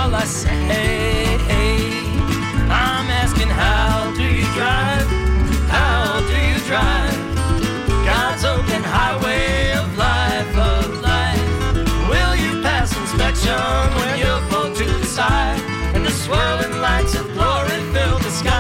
all I say. I'm asking, how do you drive? How do you drive? God's open highway of life, of life. Will you pass inspection when you're pulled to the side and the swirling lights of glory fill the sky?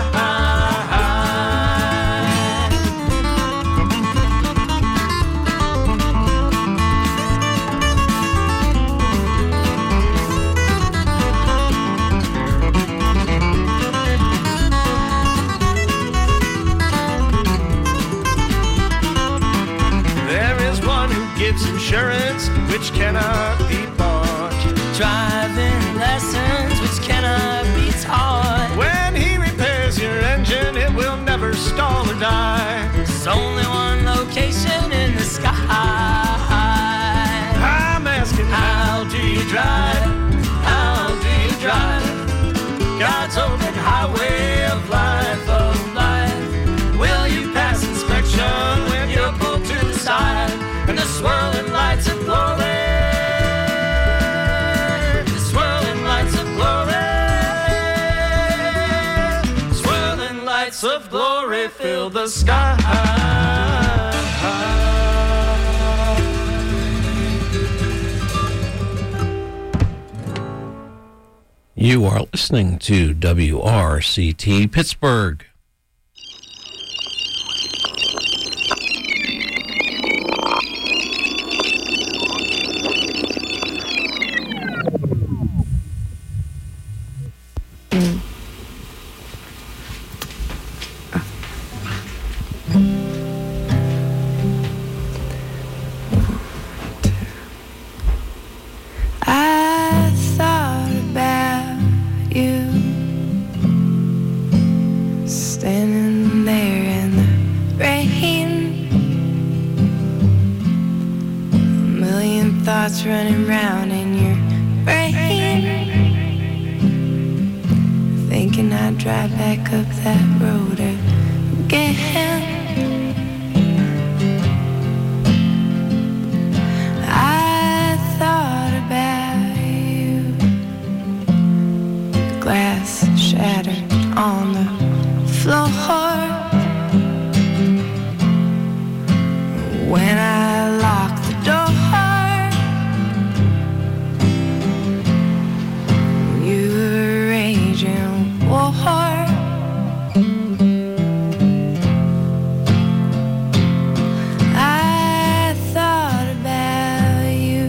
Insurance which cannot be bought, driving lessons which cannot be taught. When he repairs your engine, it will never stall or die. There's only one location in the sky. I'm asking, how do you drive? How do you drive? God's open highway of life, of life. Will you pass inspection when you're pulled to the side and the swirling lights of glory, the swirling lights of glory, swirling lights of glory fill the sky. You are listening to WRCT Pittsburgh. Running round in your brain, thinking I'd drive back up that road again. I thought about you, glass shattered on the floor when I locked the door. I thought about you,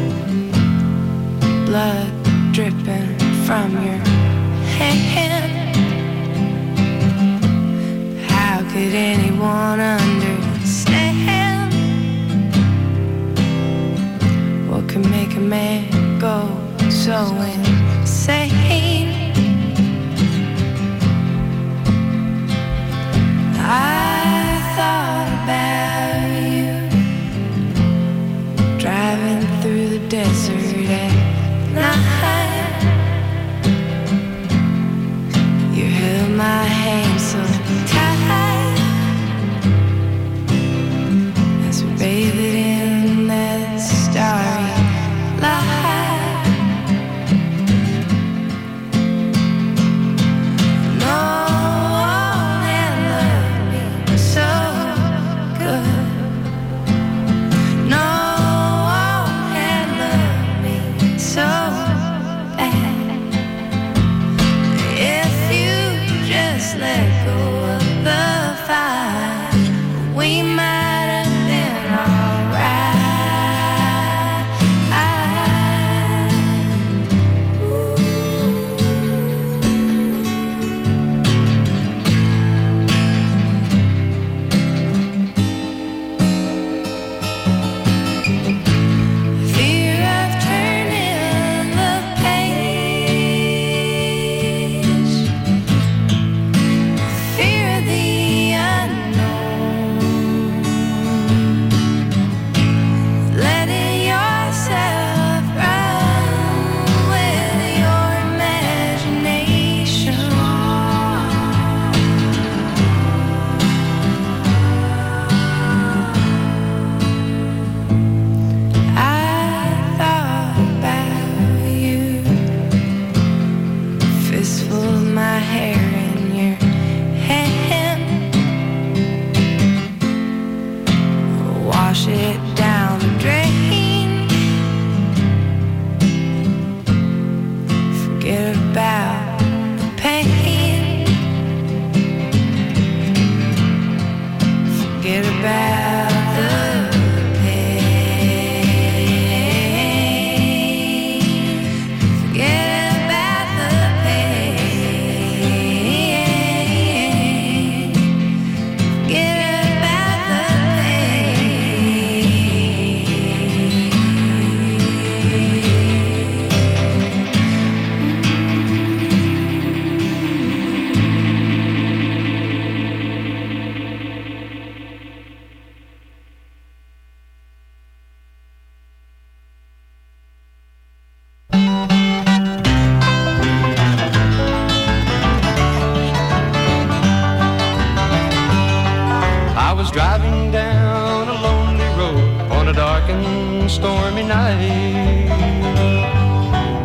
blood dripping from your hand. How could anyone understand what could make a man go so insane? I thought about you, driving through the desert at night. You held my hand so tight as we bathed in that starry light.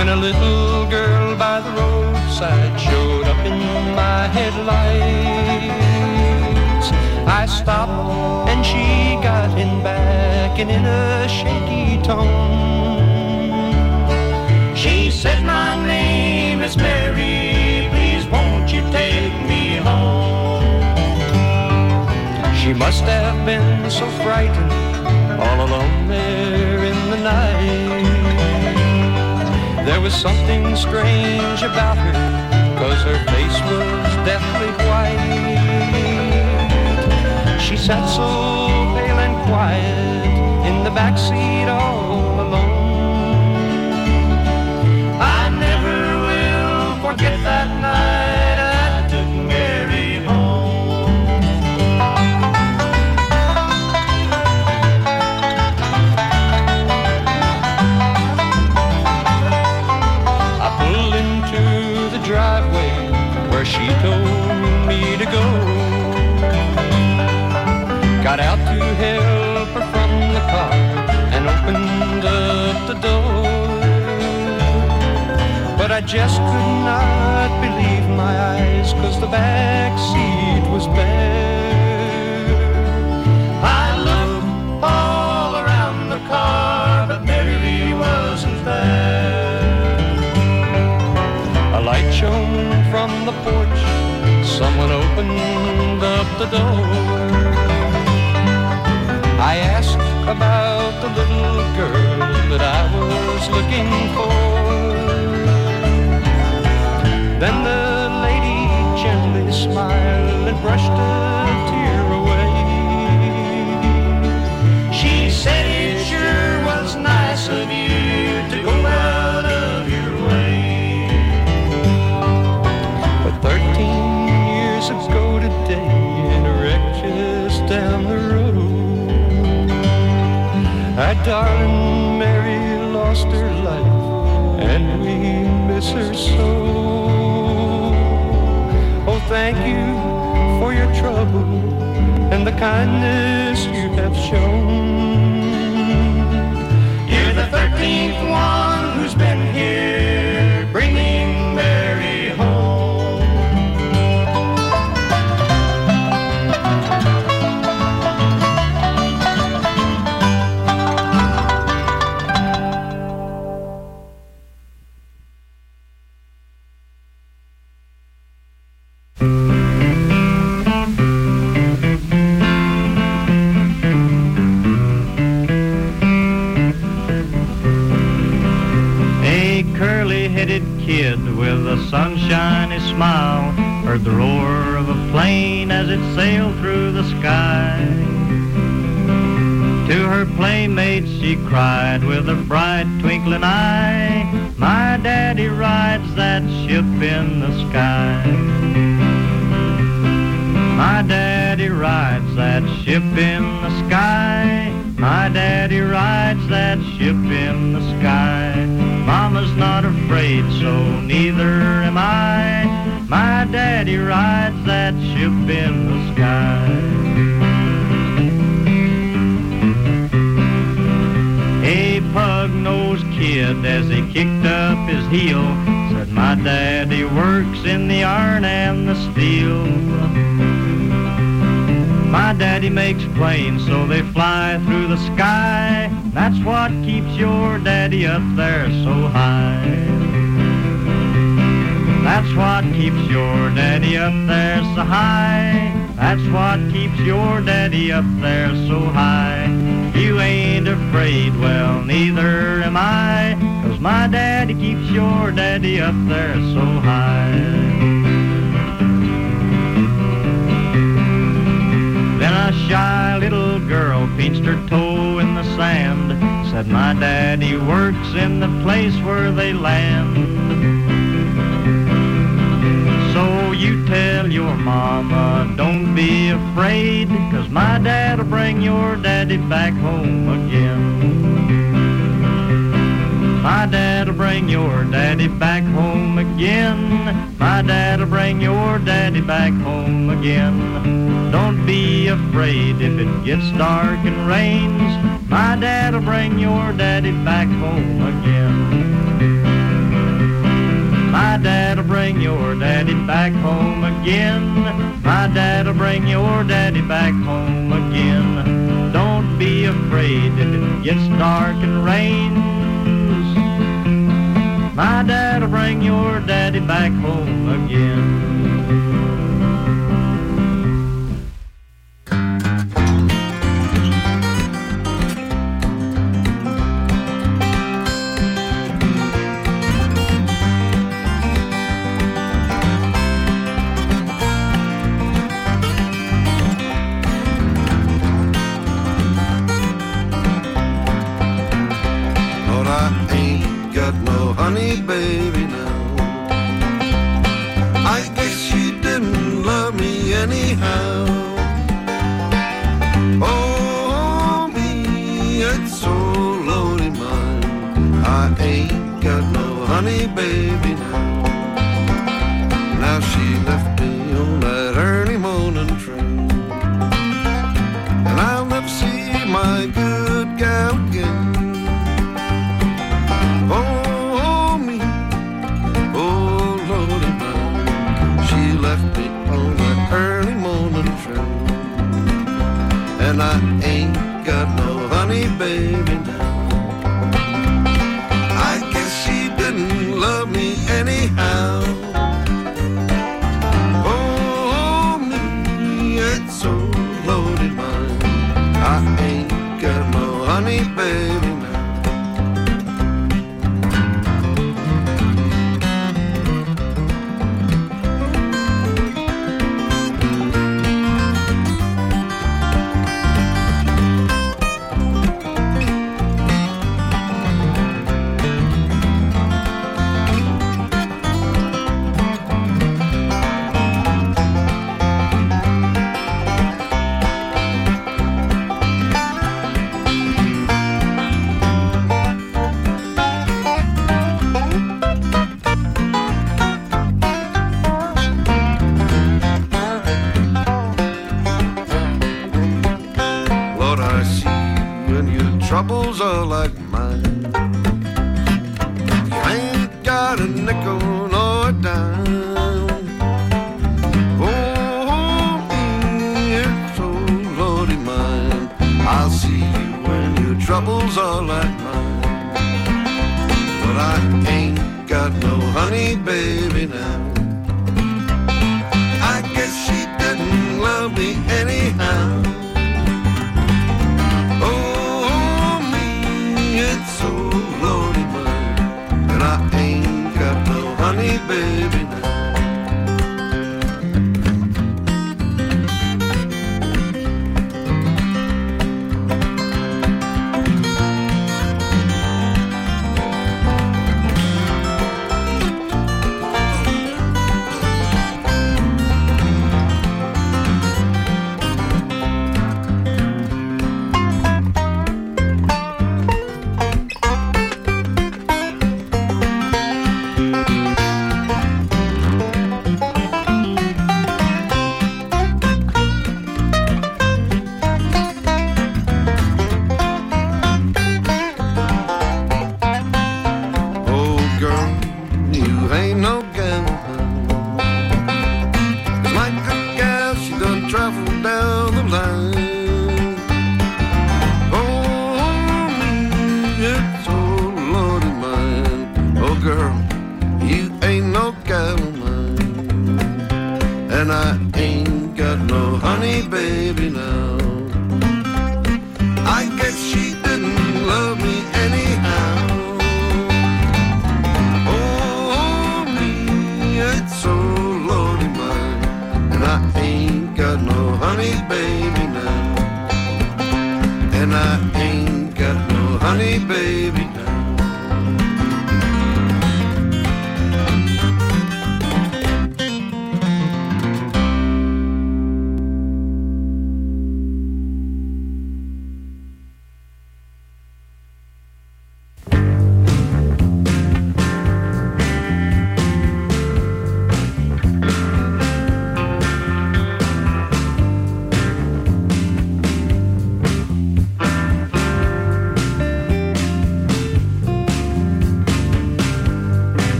when a little girl by the roadside showed up in my headlights. I stopped and she got in back and in a shaky tone she said, my name is Mary, please won't you take me home. She must have been so frightened all alone there in the night. There was something strange about her, 'cause her face was deathly white. She sat so pale and quiet in the backseat all alone. I never will forget that night I took Mary home. I pulled into the driveway where she told me to go. Got out to help her from the car and opened up the door. But I just could not believe my eyes, 'cause the back seat was bare. I looked all around the car, but Mary wasn't there. A light shone from the porch, someone opened up the door. I asked about the little girl that I was looking for. Then the lady gently smiled and brushed a tear away. She said it sure was nice of you to go out of your way. But 13 years ago today, in a wreck just down the road, our darling Mary lost her life, and we miss her so. Oh, thank you for your trouble and the kindness you have shown. You're the 13th one who's been here bringing Mary home. Kid with a sunshiny smile heard the roar of a plane as it sailed through the sky. To her playmates she cried with a bright twinkling eye, my daddy rides that ship in the sky. My daddy rides that ship in the sky. My daddy rides that ship in the sky. Mama's not afraid, so neither am I. My daddy rides that ship in the sky. A pug-nosed kid, as he kicked up his heel, said, my daddy works in the iron and the steel. My daddy makes planes so they fly through the sky. That's what keeps your daddy up there so high. That's what keeps your daddy up there so high. That's what keeps your daddy up there so high. You ain't afraid, well, neither am I, 'cause my daddy keeps your daddy up there so high. Then a shy little girl pinched her toe in the sand, said, my daddy works in the place where they land. So you tell your mama, don't be afraid, 'cause my dad'll bring your daddy back home again. My dad'll bring your daddy back home again. My dad'll bring your daddy back home again. Don't be afraid if it gets dark and rains. My dad'll bring your daddy back home again. bring your daddy back home again. My dad'll bring your daddy back home again. Don't be afraid if it gets dark and rains. My dad'll bring your daddy back home again. Honey, baby, now I guess she didn't love me anyhow. Oh, me, it's so loaded mine. I ain't got no honey, baby, now. Now she left me on that early morning train, and I'll never see my good gal again. And I ain't got no honey, baby, now. I guess she didn't love me anyhow. Oh, me, it's so loaded mine. I ain't got no honey, baby, now. Troubles are like mine. You ain't got a nickel nor a dime. Oh, me, it's so loaded mine. I'll see you when your troubles are like mine. But I ain't got no honey, baby, now. I guess she didn't love me anyhow. It's so loaded mine, and I ain't got no honey, baby, now.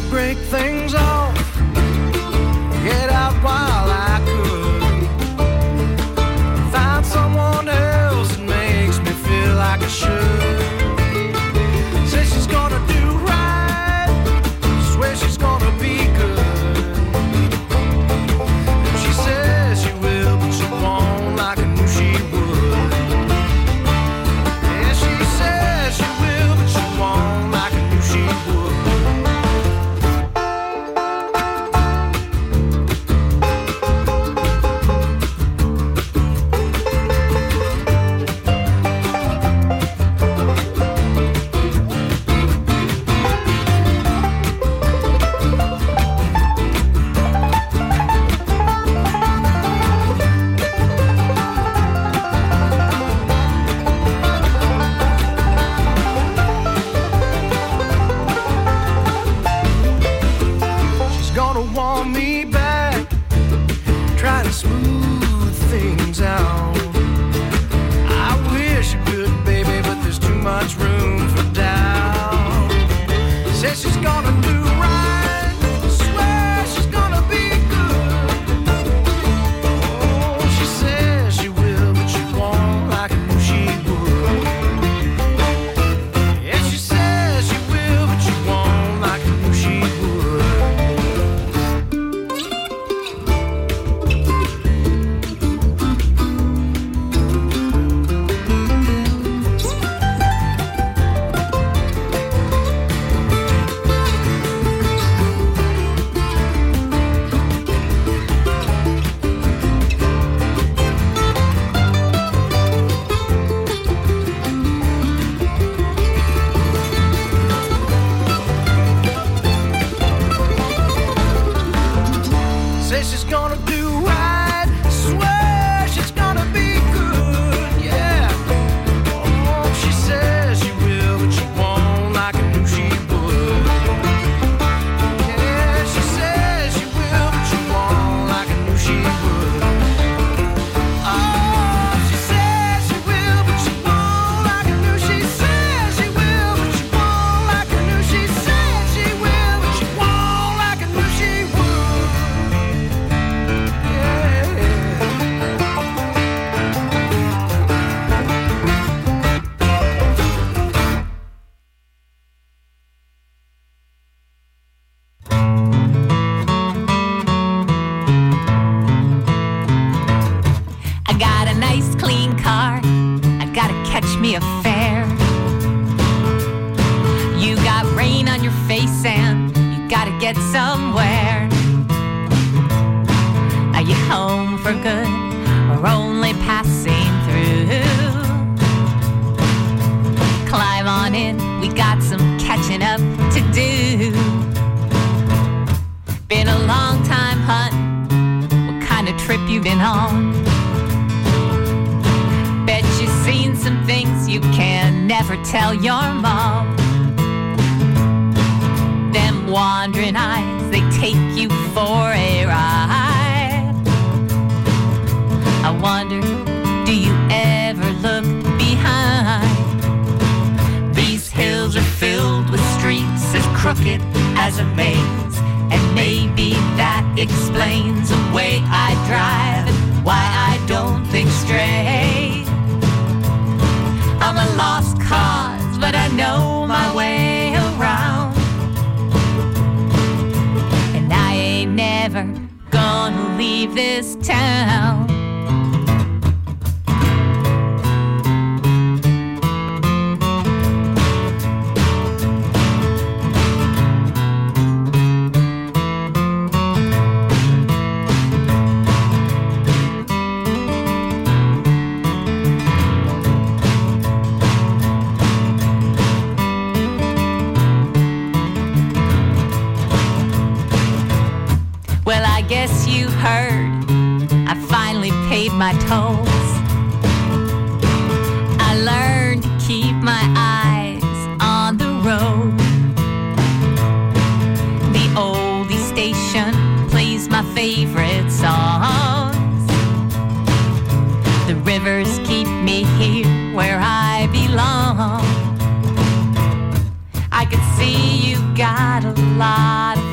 break things off, get out while I could. Find someone else that makes me feel like I should. Say she's gonna do right, swear she's gonna be good. And she says she will, but she won't like I knew she would. Yeah, she says she will, but she won't like I knew she would. I could see you got a lot of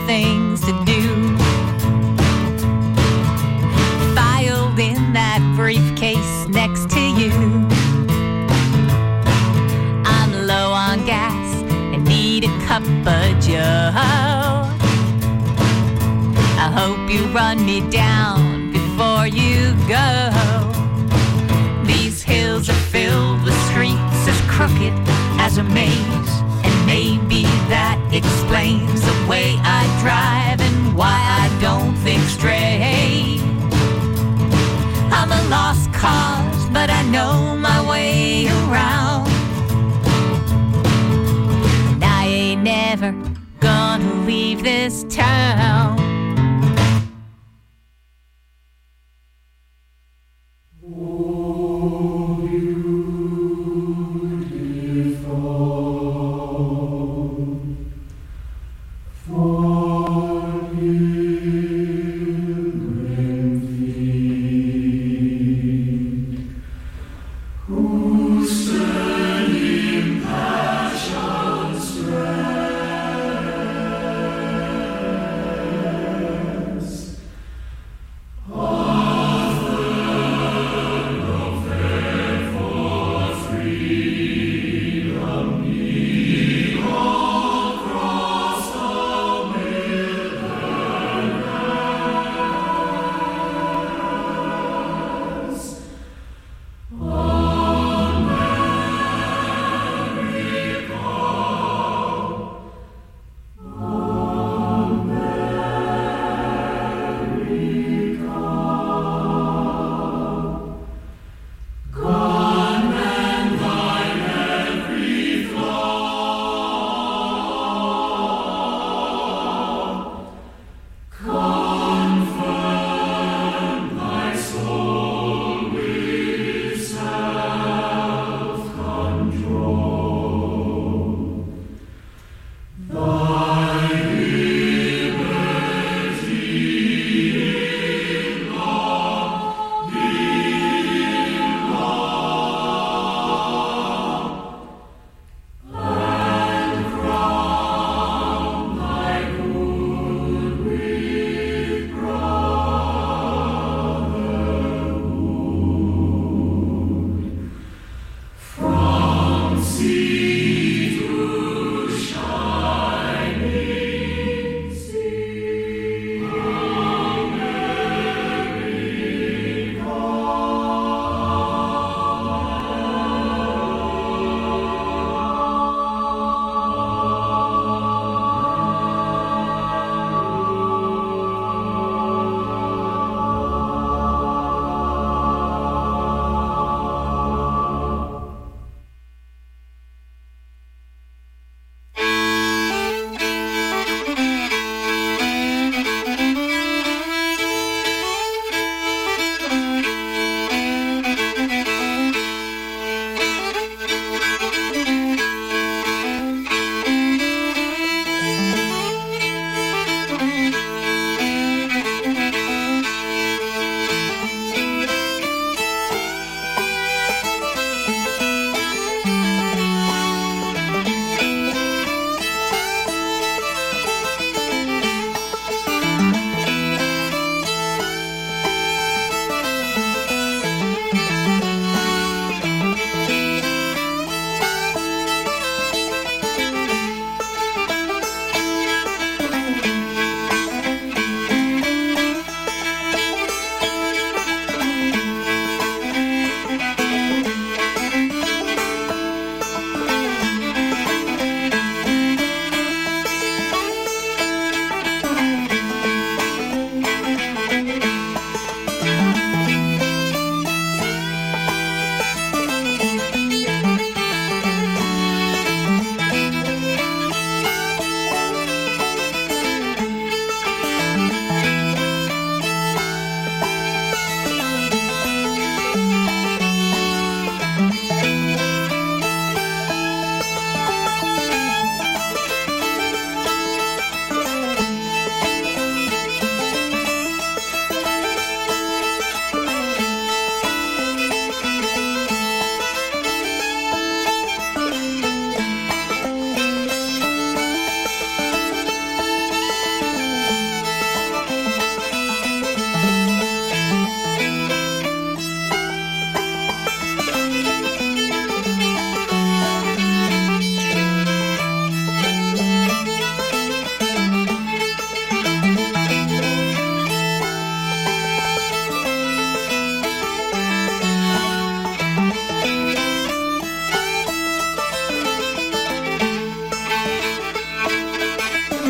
run me down before you go. These hills are filled with streets as crooked as a maze, and maybe that explains the way I drive and why I don't think straight. I'm a lost cause, but I know my way around, and I ain't never gonna leave this town.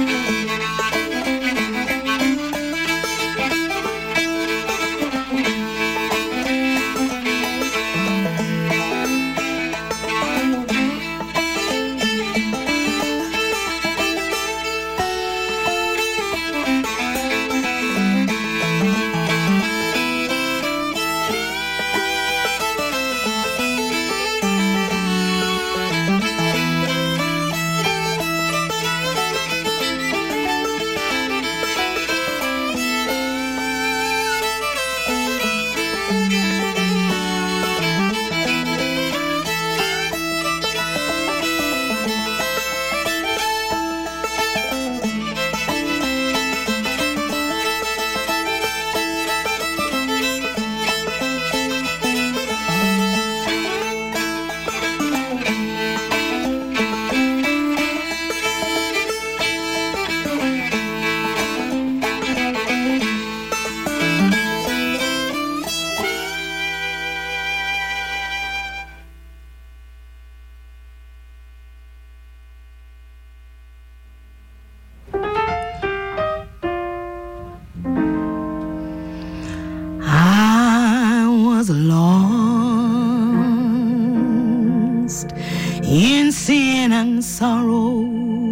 Sorrow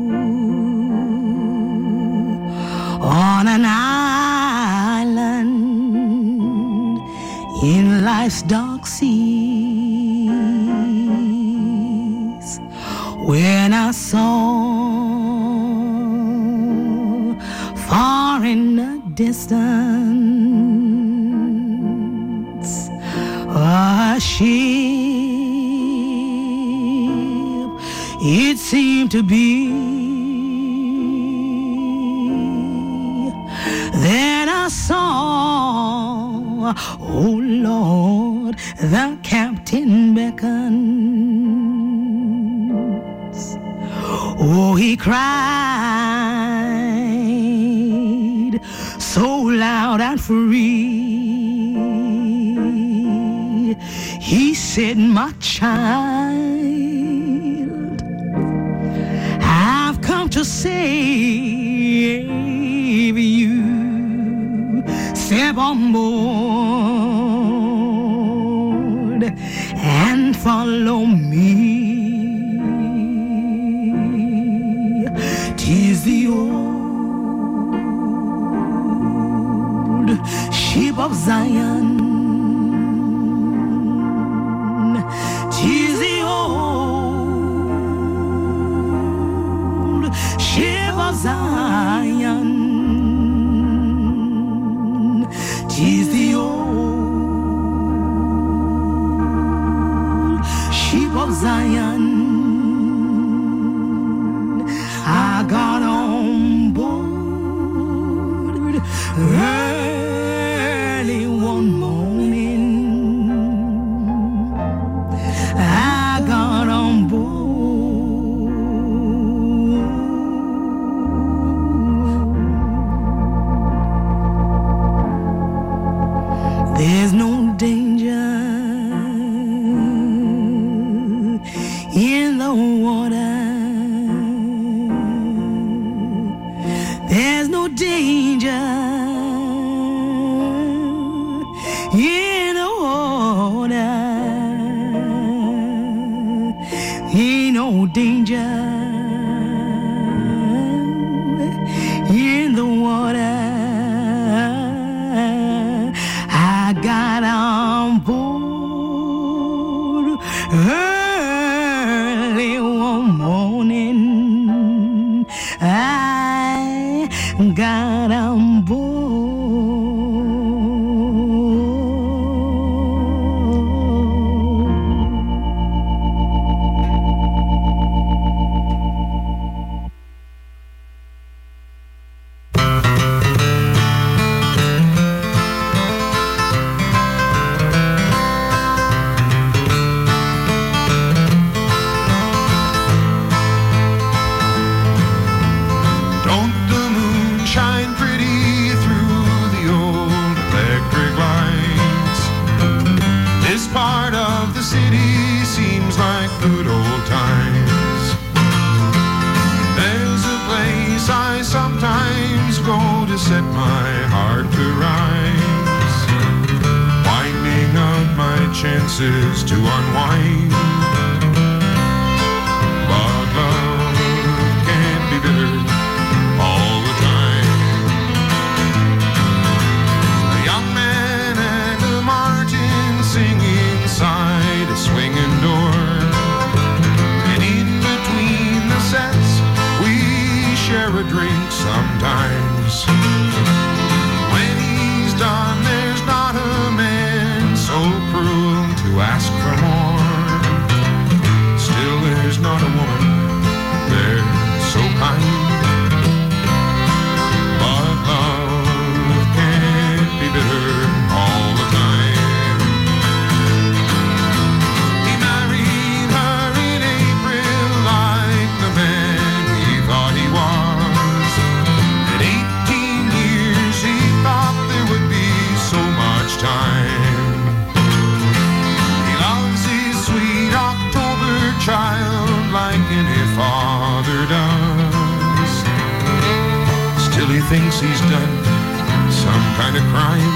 on an island in life's dark seas, when I saw far in the distance a ship. It seemed to be. Then I saw, oh Lord, the captain beckons. Oh, he cried so loud and free. He said, my child, I've come to save you. Step on board and follow me. 'Tis the old ship of Zion. 'Tis the old ship of Zion. 'Tis the old ship of Zion. I got on board early one morning. I got on board. There's no danger in the water. There's no danger in the water. Ain't no danger in the water. I got on board early one morning. I got on board. Don't the moon shine pretty through to set my heart to rise, winding up my chances to unwind. But love can't be bitter all the time. A young man and a martin sing inside a swinging door, and in between the sets we share a drink sometimes. When he's done, there's not a man so cruel to ask for more. Still, there's not a woman there so kind. But love can't be bitter all the time. He married her in April like the man he thought he was. At 18 years he thought there would be so much time. He loves his sweet October child like any father does. Still he thinks he's done some kind of crime.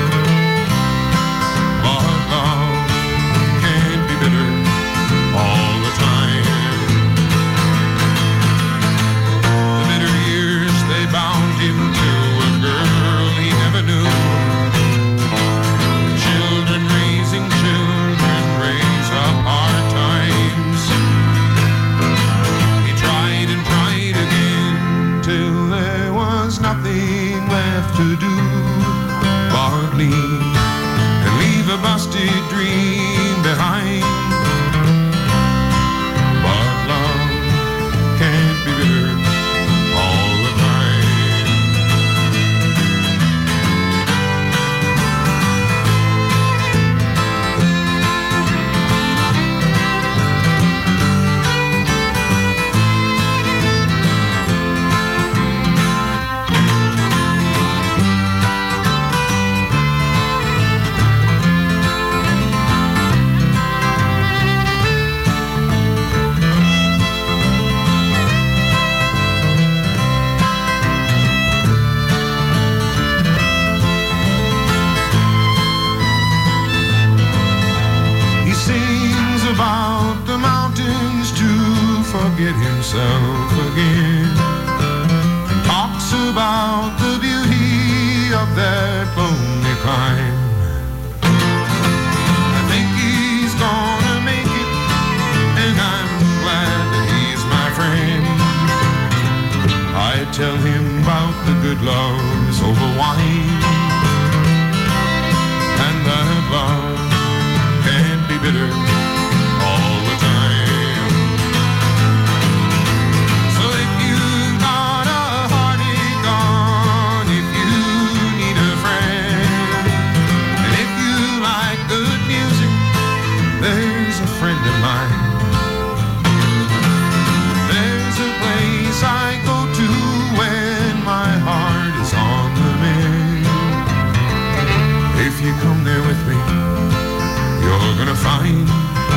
But love can't be bitter all the time. The bitter years, they bound him to a girl he never knew. Children raising children raise up hard times. He tried and tried again till there was nothing left to do but leave and leave a busted dream behind. But love can't be bitter all the time. He sings about the mountains to forget himself again, and talks about the beauty of that lonely climb. I think he's gonna make it, and I'm glad that he's my friend. I tell him about the good loves over wine, and that love can't be bitter all the time. So if you've got a heartache on, if you need a friend, and if you like good music, there's a friend of mine. There's a place I go to when my heart is on the mend. If you come there with me, you're gonna find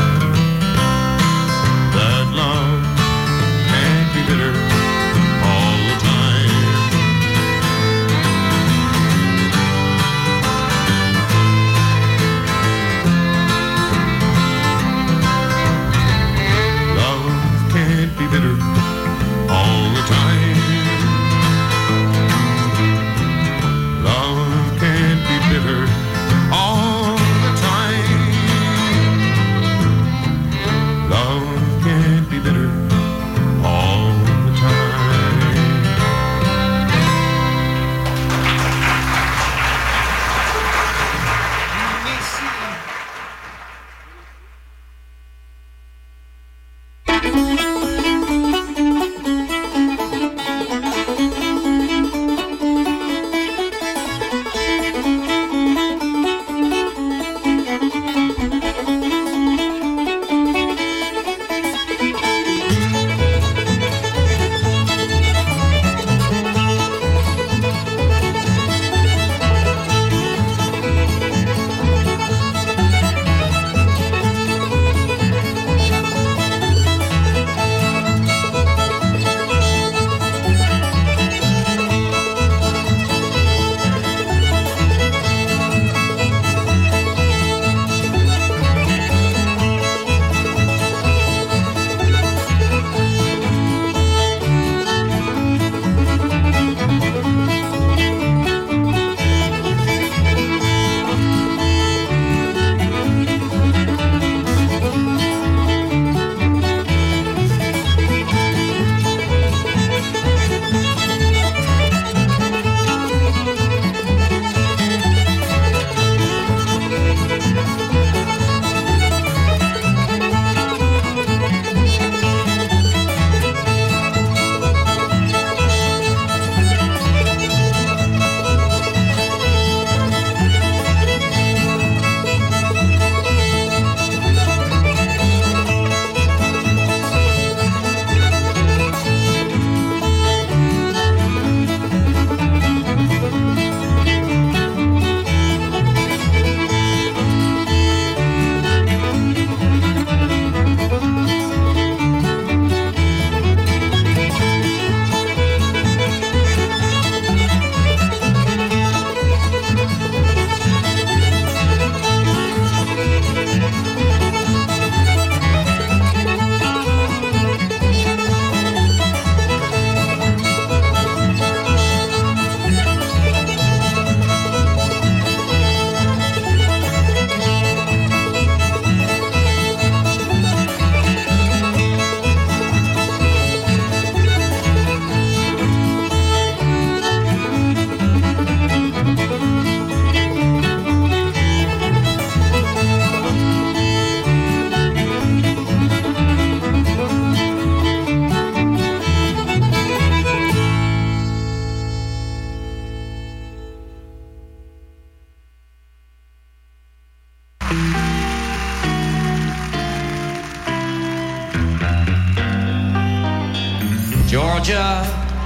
Georgia,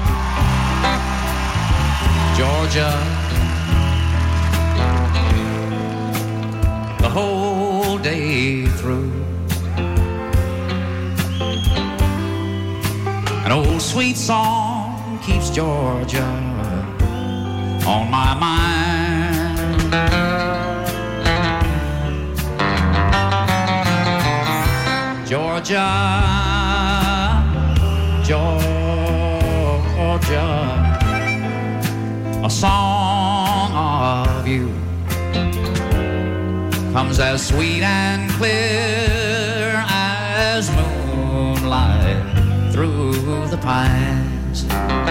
Georgia, the whole day through. An old sweet song keeps Georgia on my mind. Georgia, Georgia, a song of you comes as sweet and clear as moonlight through the pines.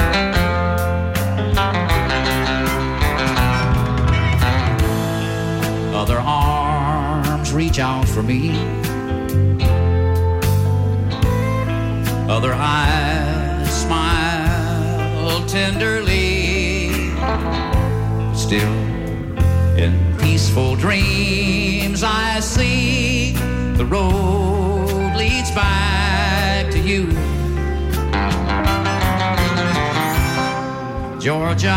Other arms reach out for me, other eyes smile tenderly. Still, in peaceful dreams I see the road leads back to you. Georgia,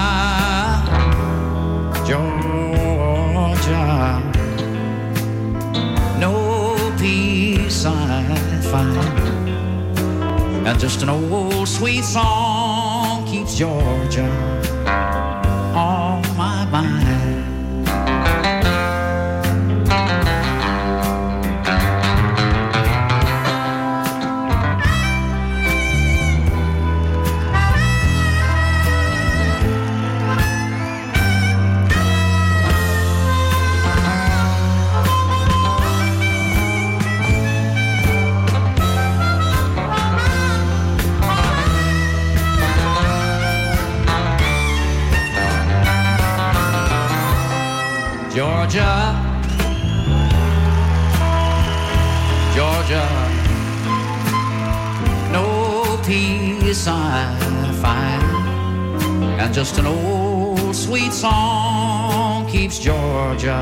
Georgia, no peace I find, and just an old sweet song keeps Georgia on my mind. Georgia, Georgia, no peace I find, and just an old sweet song keeps Georgia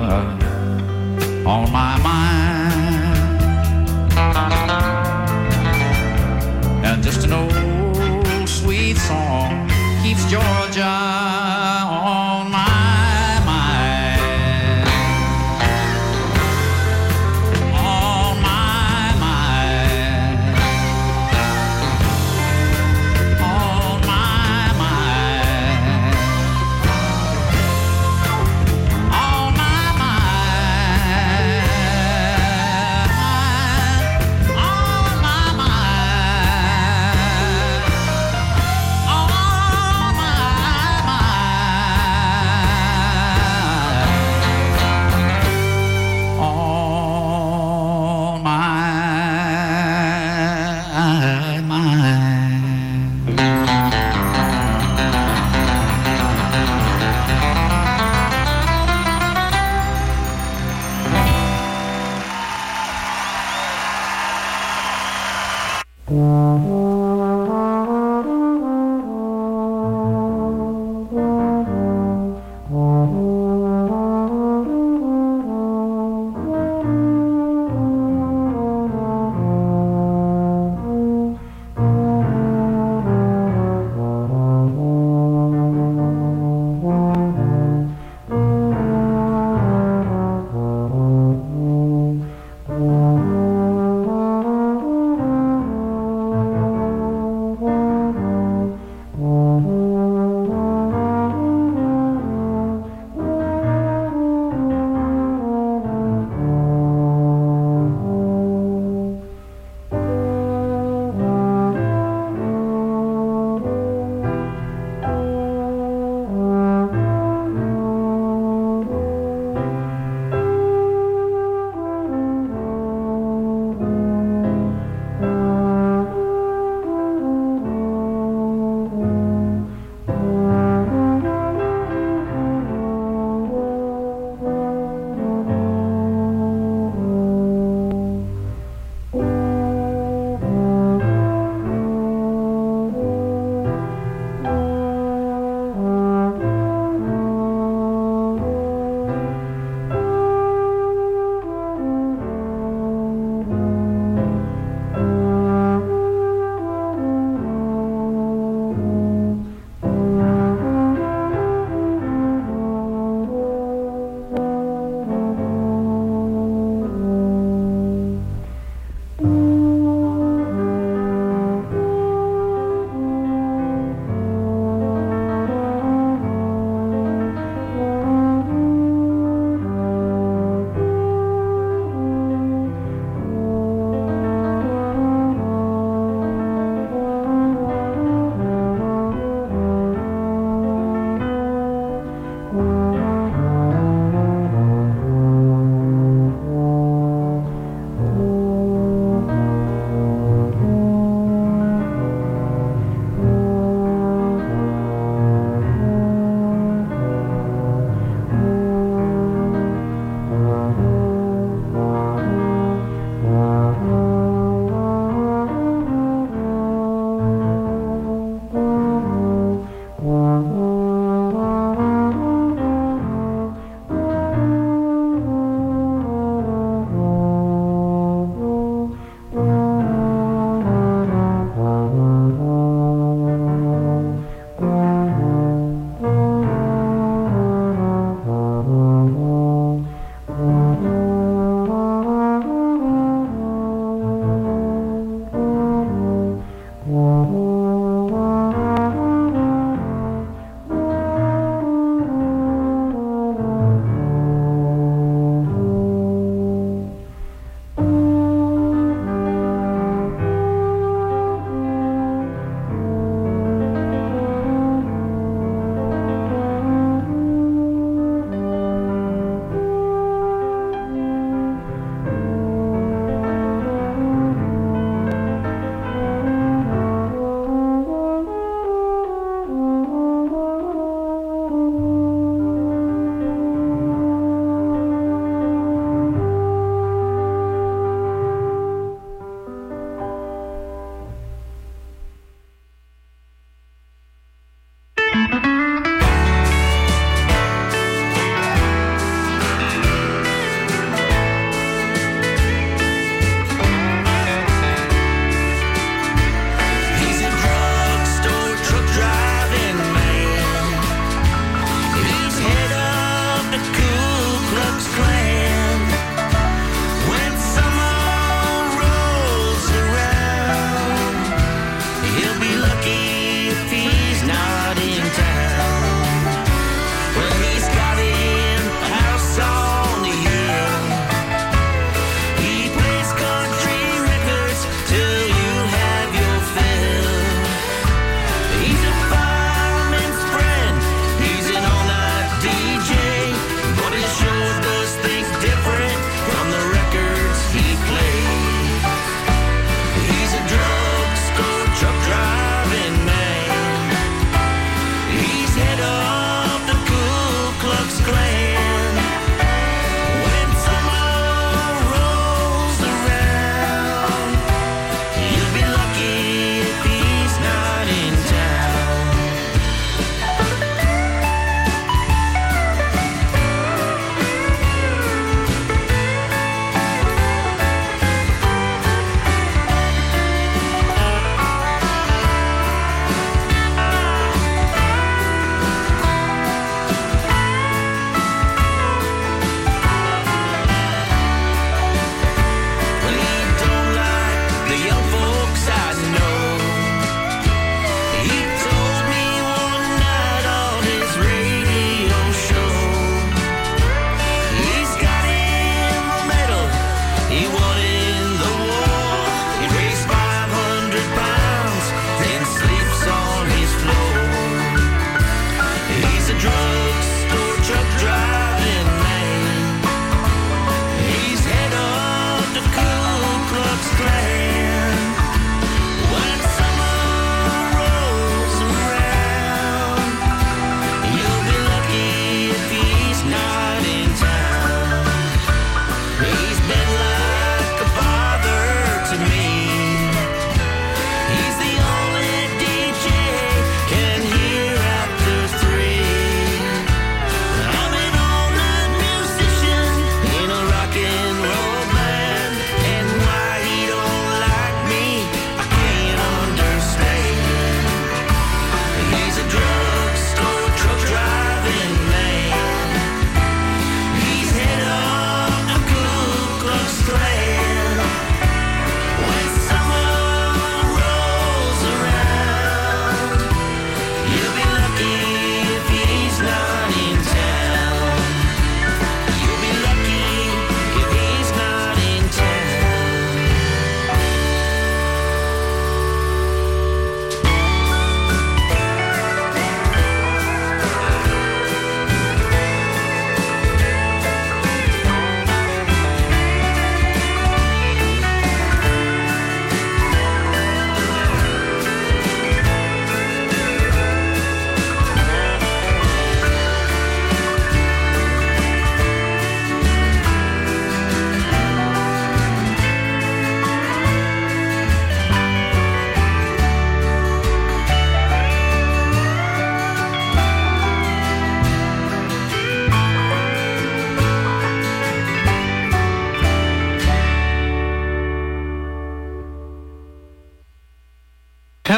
on my mind. And just an old sweet song keeps Georgia on my mind.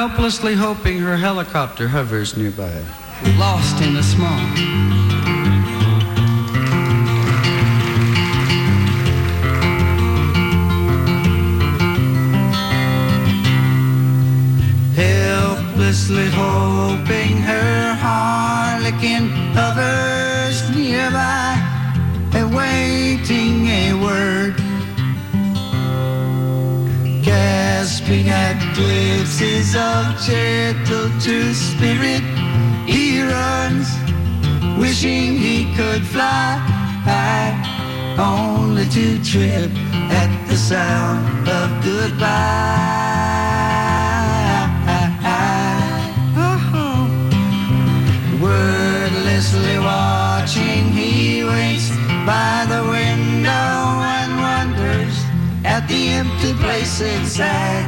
helplessly hoping her helicopter hovers nearby, lost in the smog. Helplessly hoping her harlequin hovers nearby, awaiting a word, gasping at glimpses of gentle true spirit. He runs, wishing he could fly high, only to trip at the sound of goodbye. Wordlessly watching, he waits by the window and wonders at the empty place inside.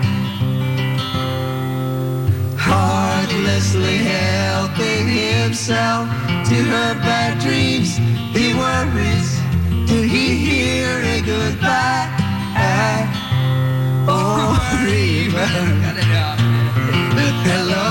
Heartlessly helping himself to her bad dreams, he worries, do he hear a goodbye? Or even hello.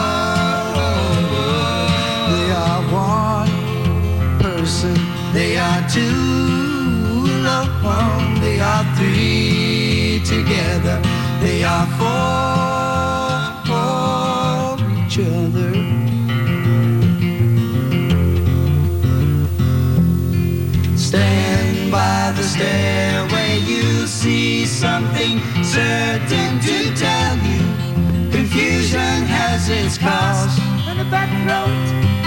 They are one person, they are two alone, they are three together, they are four for each other. Stand by the stairway, you see something certain to tell you. Confusion has its cause and a back throat.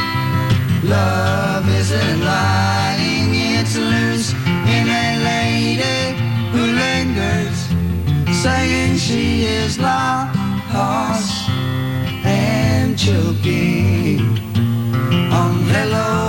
Love isn't lying, it's loose in a lady who lingers, saying she is lost and choking on hello.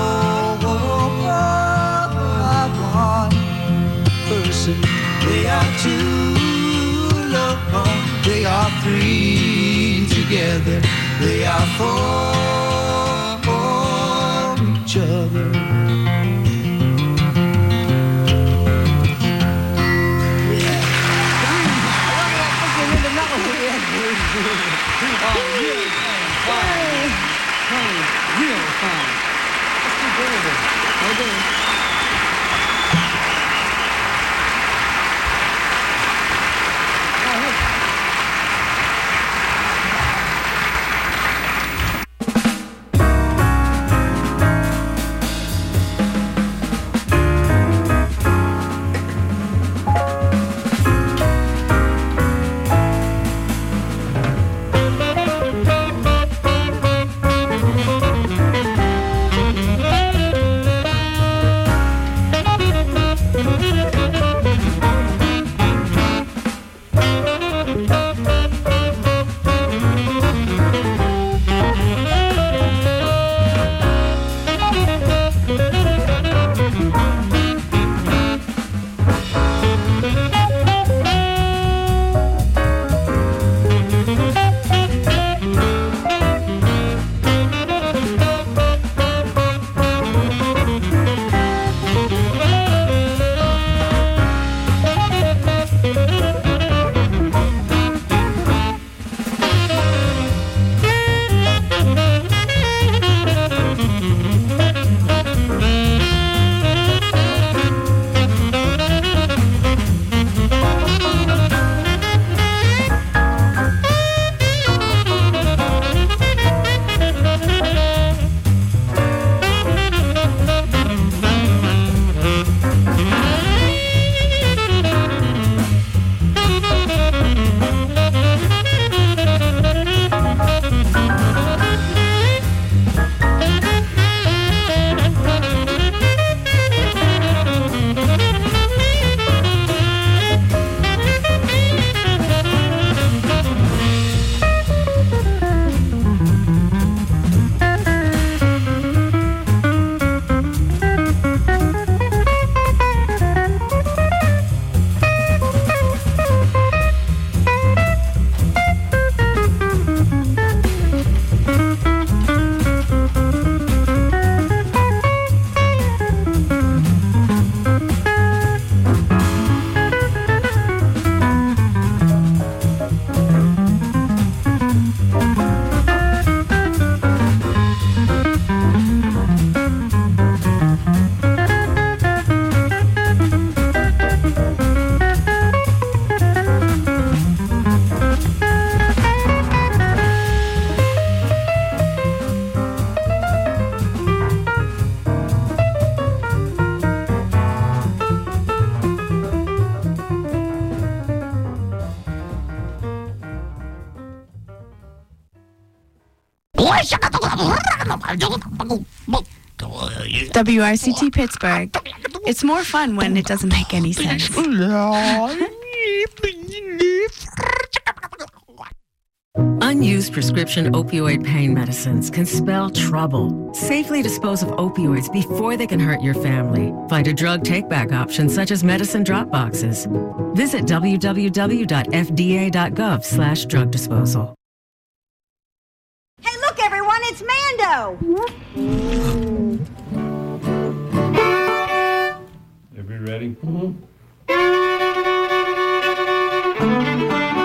One person, they are two alone, they are three together, they are four for each other. Real fun. Let's keep doing it. Okay. WRCT Pittsburgh. It's more fun when it doesn't make any sense. Unused prescription opioid pain medicines can spell trouble. Safely dispose of opioids before they can hurt your family. Find a drug take-back option such as medicine drop boxes. Visit www.fda.gov/drug disposal. Hey, look, everyone, it's Mando! Everybody ready?